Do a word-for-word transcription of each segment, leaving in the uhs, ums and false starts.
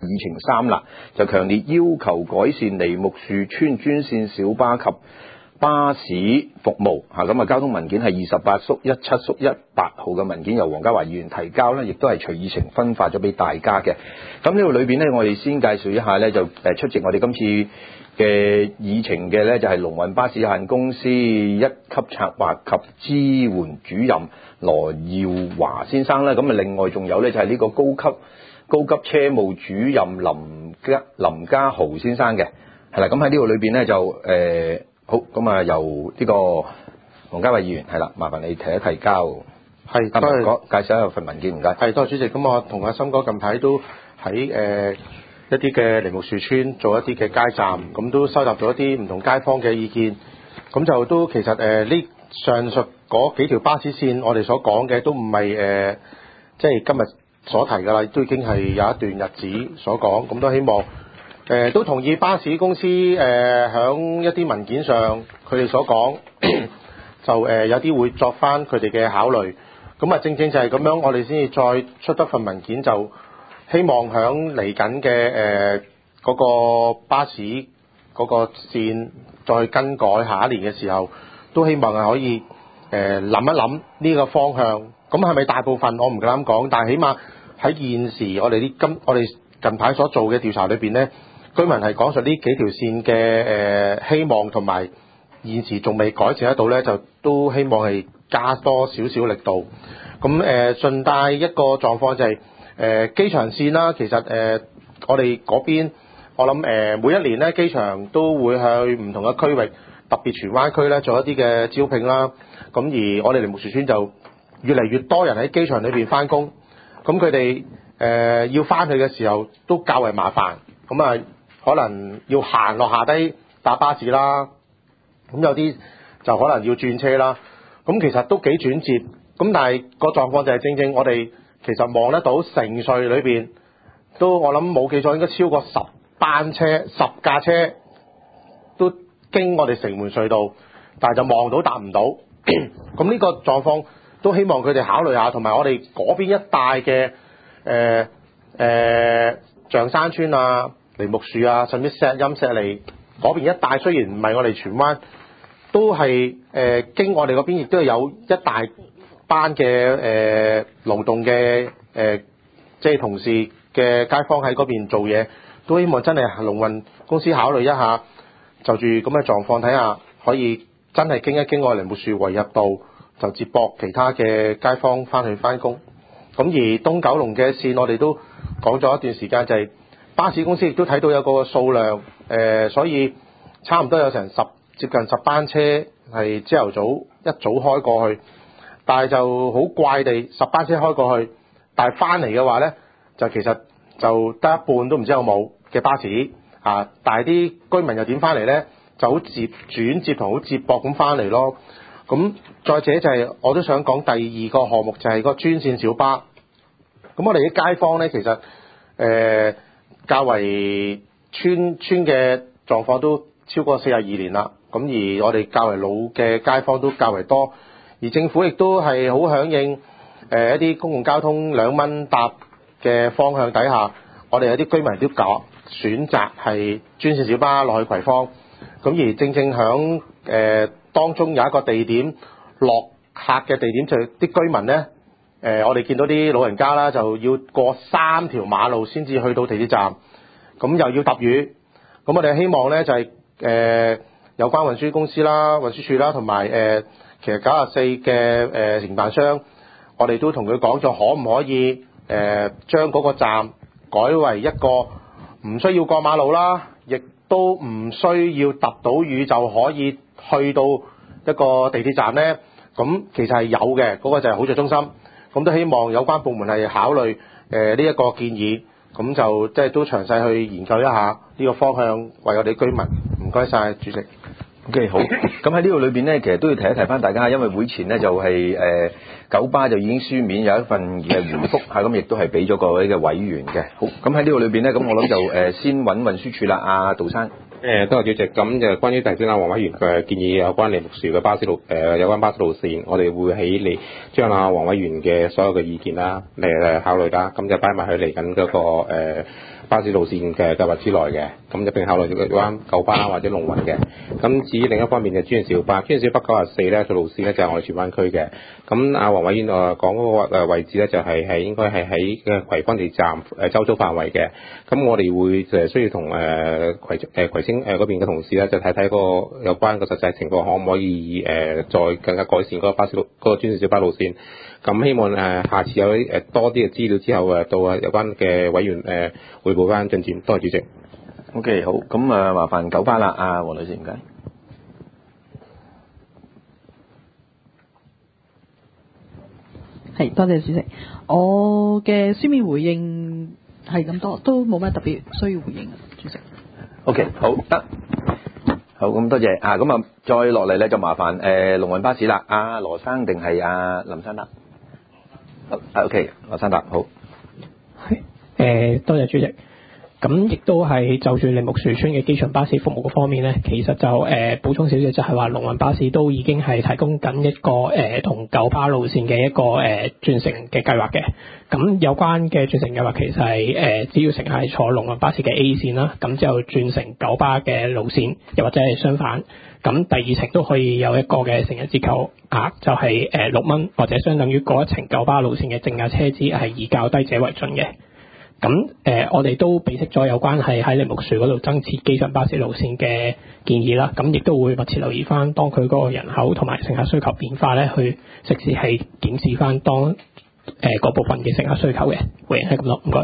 議程三啦，就強烈要求改善梨木樹村專線小巴及巴士服務嚇。咁啊，交通文件係二十八縮一七縮一八號嘅文件，由黃家華議員提交呢，亦都係隨議程分發咗俾大家嘅。咁呢度裏邊呢，我哋先介紹一下呢，就誒出席我哋今次嘅議程嘅呢，就係龍運巴士有限公司一級策劃及支援主任羅耀華先生啦。咁啊，另外仲有呢，就係呢個高級高級車務主任林家林家豪先生嘅，係啦。咁喺呢度裏邊呢，就誒。呃好，咁啊，由呢個黃家偉議員係啦，麻煩你提一提交。 係，多謝介紹一下份文件，唔該。 係，多謝主席。咁我同阿森哥近排都喺誒、呃、一啲嘅梨木樹村做一啲嘅街站，咁都收集咗一啲唔同街坊嘅意見。咁就都其實誒呢、呃、上述嗰幾條巴士線，我哋所講嘅都唔係誒，即係今日所提㗎啦，都已經係有一段日子所講。咁都希望。誒、呃、都同意巴士公司誒響、呃、一啲文件上佢哋所講，就誒、呃、有啲會作翻佢哋嘅考慮。咁啊正正就係咁樣，我哋先至再出得份文件，就希望響嚟緊嘅誒嗰個巴士嗰個線再更改下一年嘅時候，都希望係可以誒諗、呃、一諗呢個方向。咁係咪大部分我唔夠膽講，但係起碼喺現時我哋啲今我哋近排所做嘅調查裏邊呢。居民係講述呢幾條線嘅誒、呃、希望，同埋現時仲未改善得到呢，就都希望係加多少少力度。咁誒、呃、順帶一個狀況就係、是、誒、呃、機場線啦，其實誒、呃、我哋嗰邊我諗誒、呃、每一年呢，機場都會去唔同嘅區域，特別荃灣區呢做一啲嘅招聘啦。咁而我哋梨木樹村就越嚟越多人喺機場裏邊翻工，咁佢哋誒要翻去嘅時候都較為麻煩，咁啊〜可能要行落下低搭巴士啦，咁有啲就可能要轉車啦。咁其實都幾轉接，咁但係個狀況就係正正我哋其實望得到城隧裏邊都我諗冇記錯應該超過十班車、十架車都經我哋城門隧道，但係就望到搭唔到。咁呢個狀況都希望佢哋考慮下，同埋我哋嗰邊一帶嘅誒誒象山村啊、梨木樹啊，甚至石蔭石梨嗰邊一帶，雖然唔係我哋荃灣，都係誒、呃、經我哋嗰邊，亦都係有一大班嘅誒勞動嘅誒、呃，即係同事嘅街坊喺嗰邊做嘢，都希望真係龍運公司考慮一下，就住咁嘅狀況睇下，可以真係經一經我哋梨木樹圍入道，就接駁其他嘅街坊翻去翻工。咁而東九龍嘅線，我哋都講咗一段時間，就係、是。巴士公司亦都睇到有個數量，誒、呃，所以差唔多有成十接近十班車係朝頭早一早開過去，但係就好怪地十班車開過去，但係翻嚟嘅話呢，就其實就得一半都唔知有冇嘅巴士啊，但係啲居民又點翻嚟呢？就好接轉接同好接駁咁翻嚟咯。咁再者就係、是、我都想講第二個項目就係個專線小巴。咁我哋啲街坊呢，其實誒。呃較為村村嘅狀況都超過四十二年啦，咁而我哋較為老嘅街坊都較為多，而政府亦都係好響應誒、呃、一啲公共交通兩蚊搭嘅方向底下，我哋有啲居民都揀選擇係專線小巴落去葵芳，咁而正正響誒、呃、當中有一個地點落客嘅地點，就係啲居民呢。誒、呃，我哋見到啲老人家啦，就要過三條馬路先至去到地鐵站，咁又要揼雨。咁我哋希望呢，就係、是、誒、呃、有關運輸公司啦、運輸署啦，同埋誒其實九十四嘅誒承辦商，我哋都同佢講咗，可唔可以誒、呃、將嗰個站改為一個唔需要過馬路啦，亦都唔需要揼到雨就可以去到一個地鐵站呢？咁其實係有嘅，嗰、那個就係好在中心。咁都希望有關部門係考慮誒呢一個建議，咁就即係都詳細去研究一下呢個方向，為我哋居民。唔該晒，主席。 OK， 好。咁喺呢度裏邊呢，其實都要提一提翻大家，因為會前呢就係、是、誒、呃、九巴就已經書面有一份嘅回覆嚇，咁亦都係俾咗各位嘅委員嘅。好，咁喺呢度裏邊呢，咁我諗就誒、呃、先揾運輸署啦，阿杜生。 誒，多謝主席。咁就關於頭先阿黃委員嘅建議，有關梨木樹嘅巴士路誒、呃、有關巴士路線，我哋會喺嚟將阿黃委員嘅所有嘅意見啦嚟誒考慮啦，咁就擺埋去嚟緊嗰個誒巴士路線嘅計劃之內嘅，咁一並考慮有關九巴或者龍運嘅。咁至於另一方面嘅專線小巴，專線小巴九十四咧個路線咧就係我哋荃灣區嘅。咁阿黃偉軒誒講嗰個誒位置咧就係係應該係喺嘅葵芳地站誒周遭範圍嘅。咁我哋會誒需要同誒葵誒葵青誒嗰邊嘅同事咧就睇睇個有關個實際情況，可唔可以誒再更加改善嗰個巴士路嗰個專線小巴路線。咁希望誒下次有誒多啲嘅資料之後誒到啊有關嘅委員誒彙報翻進展。多謝主席。 OK， 好，咁啊麻煩九巴啦，阿黃女士唔該。 係，多謝主席。我嘅書面回應係咁多，都冇乜特別需要回應啊，主席。 OK， 好得，好咁多謝啊，咁啊再落嚟咧就麻煩誒龍運巴士啦，阿羅生定係阿林生達？啊 OK， 羅生達好。 係誒，多謝主席。咁亦都係就住梨木樹村嘅機場巴士服務嗰方面咧，其實就誒、呃、補充少少，就係話龍運巴士都已經係提供緊一個誒同九巴路線嘅一個誒轉乘嘅計劃嘅。咁有關嘅轉乘計劃其實係誒、呃、只要乘客係坐龍運巴士嘅 A 線啦，咁之後轉乘九巴嘅路線，又或者係相反，咁第二程都可以有一個嘅成日折扣額，就係誒六蚊，或者相等於嗰一程九巴路線嘅正價車資係以較低者為準嘅。咁誒、呃，我哋都備悉咗有關係喺梨木樹嗰度增設機場巴士路線嘅建議啦。咁亦都會密切留意翻，當佢嗰個人口同埋乘客需求變化咧，去適時係檢視翻當誒嗰、呃、部分嘅乘客需求嘅。回應係咁多，唔該。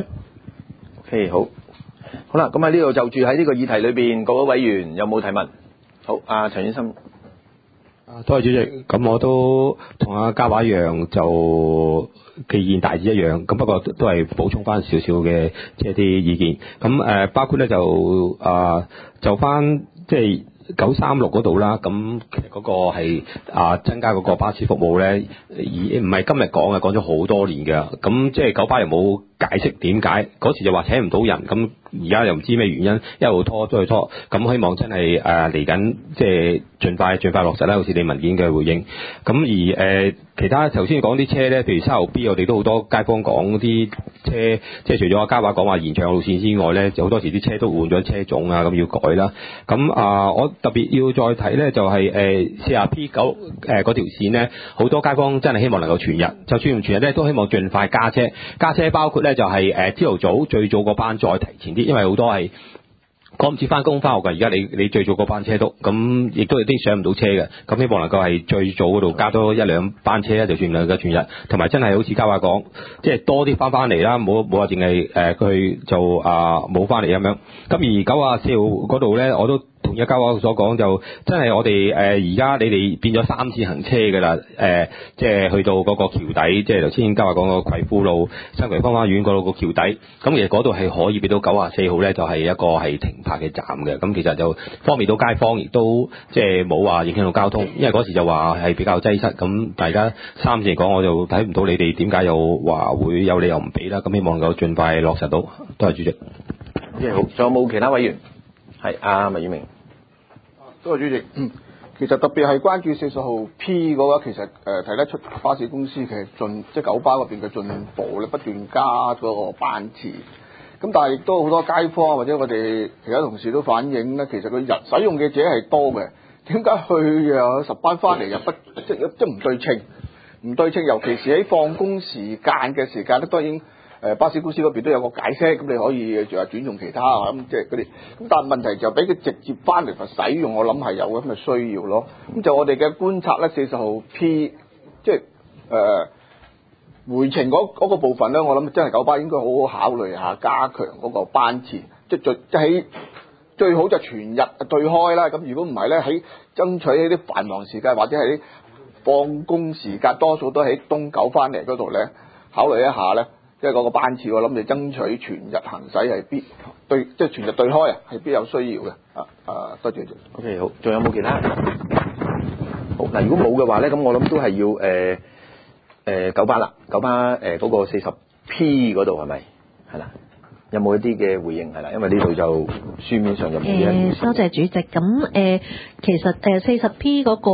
OK， 好，好啦，咁喺呢度就住喺呢個議題裏邊，各位委員有冇提問？好，阿陳先生。 啊，多謝主席。咁我都同阿嘉華一樣，就嘅意見大致一樣。咁不過都係補充翻少少嘅即係啲意見。咁誒、呃，包括咧就啊，就翻即係九三六嗰度啦。咁其實嗰個係啊增加嗰個巴士服務咧，而唔係今日講嘅，講咗好多年嘅。咁即係九巴又冇解釋點解嗰時就話請唔到人，咁而家又唔知咩原因，一路拖再拖，咁希望真係誒嚟緊即係盡快盡快落實啦，好似你文件嘅回應。咁而誒、呃、其他頭先講啲車咧，譬如三號 B， 我哋都好多街坊講啲車，即係除咗阿嘉華講話延長路線之外咧，就好多時啲車都換咗車種啊，咁要改啦。咁啊、呃，我特別要再睇咧，就係誒四十 P 九誒嗰條線咧，好多街坊真係希望能夠全日，就算唔全日咧，都希望盡快加車，加車包括咧。就係誒朝頭早最早個班再提前啲，因為好多係趕唔切翻工翻學㗎。而家你你最早個班車都咁，亦都有啲上唔到車嘅。咁希望能夠係最早嗰度加多一兩班車咧，就算能夠全日。同埋真係好似嘉華講，即係多啲翻翻嚟啦，冇冇話淨係誒佢就啊冇翻嚟咁樣。咁而九啊四號嗰度咧，我都同一嘉華所講，就真係我哋誒而家你哋變咗三次行車㗎啦，誒、呃、即係去到嗰個橋底，即係頭先嘉華講個葵富路新葵芳花園嗰度個橋底，咁其實嗰度係可以俾到九啊四號咧，就係、是、一個係停泊嘅站嘅，咁其實就方便到街坊，亦都即係冇話影響到交通，因為嗰時就話係比較擠塞，咁大家三次嚟講，我就睇唔到你哋點解又話會有理由唔俾啦，咁希望能夠盡快落實到，多謝主席。 即係好，仲有冇其他委員？係阿麥宇明。 多謝主席。嗯，其實特別係關注四十號 P 嗰個，其實誒睇、呃、得出巴士公司嘅進，即係九巴嗰邊嘅進步咧，不斷加嗰個班次。咁但係亦都好多街坊或者我哋其他同事都反映咧，其實佢人使用嘅者係多嘅，點解去又十班翻嚟又不即即唔對稱？唔對稱，尤其是喺放工時間嘅時間咧，當然。誒巴士公司嗰邊都有個解釋，咁你可以仲有轉用其他啊，咁即係嗰啲。咁但係問題就俾佢直接翻嚟使用，我諗係有咁嘅需要咯。咁就我哋嘅觀察咧，四十號 P 即係誒、呃、回程嗰嗰個部分咧，我諗真係九巴應該好好考慮下加強嗰個班次，即係最即係最好就全日對開啦。咁如果唔係咧，喺爭取喺啲繁忙時間或者係啲放工時間，多數都喺東九翻嚟嗰度咧，考慮一下咧。即係嗰個班次，我諗你爭取全日行駛係必對，即係全日對開啊，係必有需要嘅。啊啊，多謝謝。 OK， 好，仲有冇其他？好嗱，如果冇嘅話咧，咁我諗都係要誒誒、呃呃、九巴啦，九巴誒嗰、呃那個四十 P 嗰度係咪？係啦，有冇一啲嘅回應係啦？因為呢度就書面上就冇嘢。 誒，多謝主席。咁誒、呃，其實誒四十 P 嗰個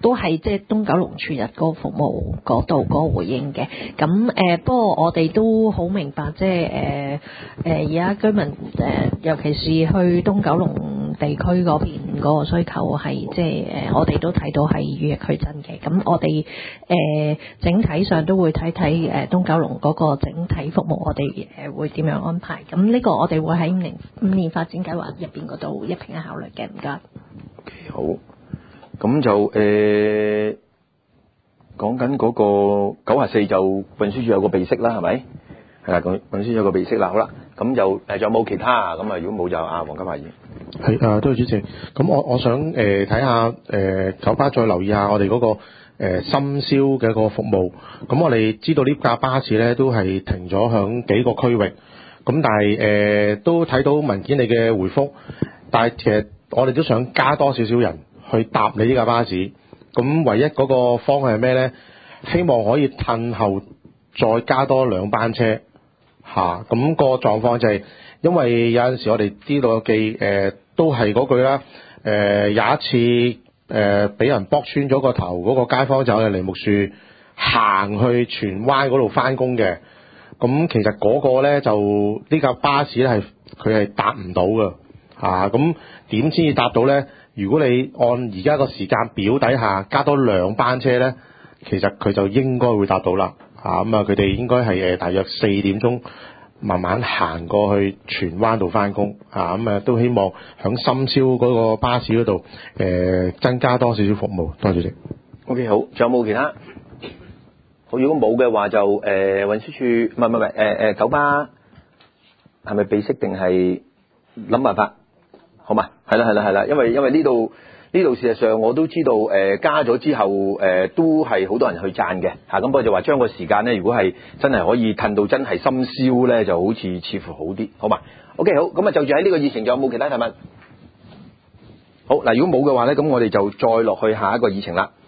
都係即係東九龍全日嗰個服務嗰度嗰個回應嘅。咁誒、呃，不過我哋都好明白，即係誒誒而家居民誒、呃，尤其是去東九龍地區嗰邊嗰個需求係即係誒、呃，我哋都睇到係與日俱增嘅。咁我哋誒、呃、整體上都會睇睇誒東九龍嗰個整體服務，我哋誒會點樣安排？咁呢個我哋會喺五年五年發展計劃入邊嗰度一併考慮嘅。唔該。 OK， 好。咁就誒講緊嗰個九十四就運輸署有個備識啦，係咪？係啦，咁運輸署有個備識啦。好啦，咁就誒仲有冇其他啊？咁啊，如果冇就阿黃家華議員。 係啊，多謝主席。咁我我想誒睇下誒九巴再留意下我哋嗰、那個誒、呃、深宵嘅一個服務。咁我哋知道呢架巴士咧都係停咗響幾個區域，咁但係誒、呃、都睇到文件你嘅回覆，但係其實我哋都想加多少少人去搭你呢架巴士。咁唯一嗰個方向係咩咧？希望可以褪後再加多兩班車嚇。咁、那個狀況就係、是、因為有陣時我哋知道記誒、呃、都係嗰句啦。誒、呃、有一次誒俾、呃、人剝穿咗個頭，嗰、那個街坊就係梨木樹行去荃灣嗰度翻工嘅。咁其實嗰個咧就呢架巴士咧係佢係搭唔到㗎嚇。咁點先至搭到咧？如果你按而家個時間表底下加多兩班車咧，其實佢就應該會搭到啦嚇。咁啊，佢哋應該係誒大約四點鐘慢慢行過去荃灣度翻工嚇。咁啊，都希望響深宵嗰個巴士嗰度誒增加多少少服務。多謝主席。 OK， 好，仲有冇其他？好，如果冇嘅話就誒、呃、運輸署唔係唔係唔係誒誒九巴係咪備識定係諗辦法？好嘛，係啦係啦係啦，因為因為呢度呢度事實上我都知道誒、呃、加咗之後誒、呃、都係好多人去讚嘅嚇，咁不過就話將個時間咧，如果係真係可以褪到真係深宵咧，就好似似乎好啲，好嘛 ？OK 好，咁啊就住喺呢個議程，仲有冇其他提問？好嗱，如果冇嘅話咧，咁我哋就再落去下一個議程啦。